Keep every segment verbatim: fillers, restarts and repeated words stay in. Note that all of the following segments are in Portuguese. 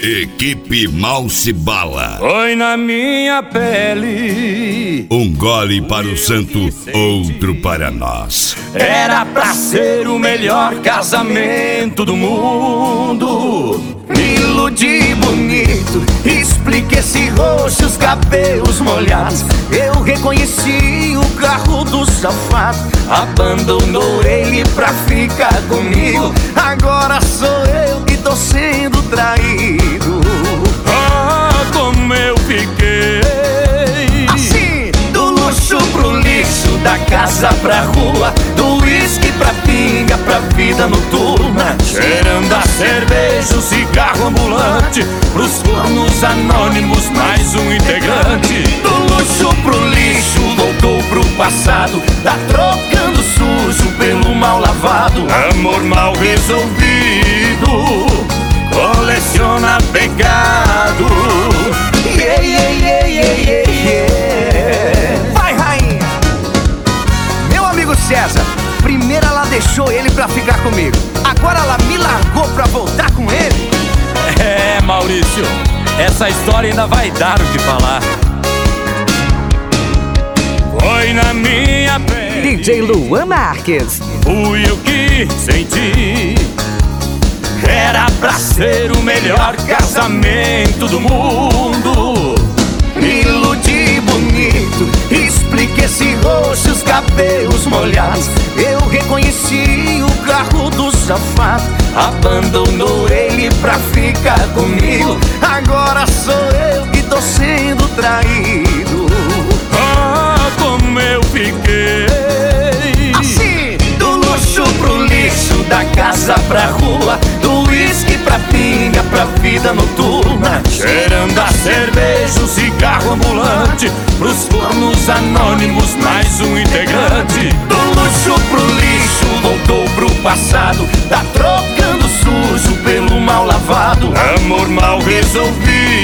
Equipe Mal Se Bala. Foi na minha pele. Um gole para o santo, outro para nós. Era pra ser o melhor casamento do mundo. Me iludi bonito, expliquei esse rosto, os cabelos molhados. Eu reconheci o carro do safado. Abandonou ele pra ficar comigo. Agora sou eu que tô sendo traído. Ah, como eu fiquei assim, do luxo pro lixo, da casa pra rua, do uísque pra pinga, pra vida noturna. cheirando a cerveja, o cigarro ambulante, pros fornos anônimos, mais um integrante. Do luxo pro lixo, voltou pro passado, tá trocando sujo pelo mal lavado. Amor mal resolvido, coleciona pecado. Yeah, yeah, yeah, yeah, yeah, yeah. Vai, rainha! Meu amigo César, primeiro ela deixou ele pra ficar comigo, agora ela me largou pra voltar com ele. É, Maurício, essa história ainda vai dar o que falar. Foi na minha pele, D J Luan Marques. fui eu que senti. Era pra ser o melhor casamento do mundo. Me iludi bonito, expliquei esse rosto, os cabelos molhados. Eu reconheci o carro do safado. Abandonou ele pra ficar comigo. Agora sou eu que tô sendo traído. Ah, como eu fiquei assim, do luxo pro lixo, da casa pra rua, do uísque pra pinga, pra vida noturna. cheirando a cerveja, o cigarro ambulante, pros fornos anônimos, mais um integrante. Do luxo pro lixo, voltou pro passado, tá trocando sujo pelo mal lavado. Amor mal resolvido,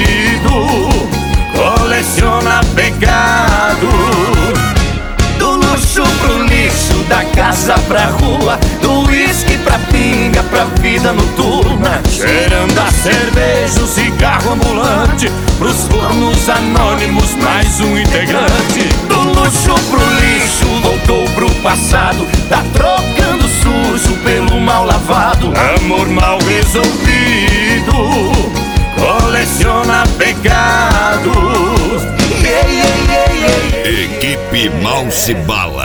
coleciona pecado. Do luxo pro lixo, da casa pra rua, do uísque pra pinga, pra vida noturna. cheirando a cerveja, o cigarro ambulante, pros fornos anônimos, mais um integrante. Do luxo pro lixo, voltou pro passado, tá trocando sujo pelo mal lavado. Amor mal resolvido, coleciona pecado. Yeah, yeah, yeah, yeah, yeah. Equipe Mal Se Bala.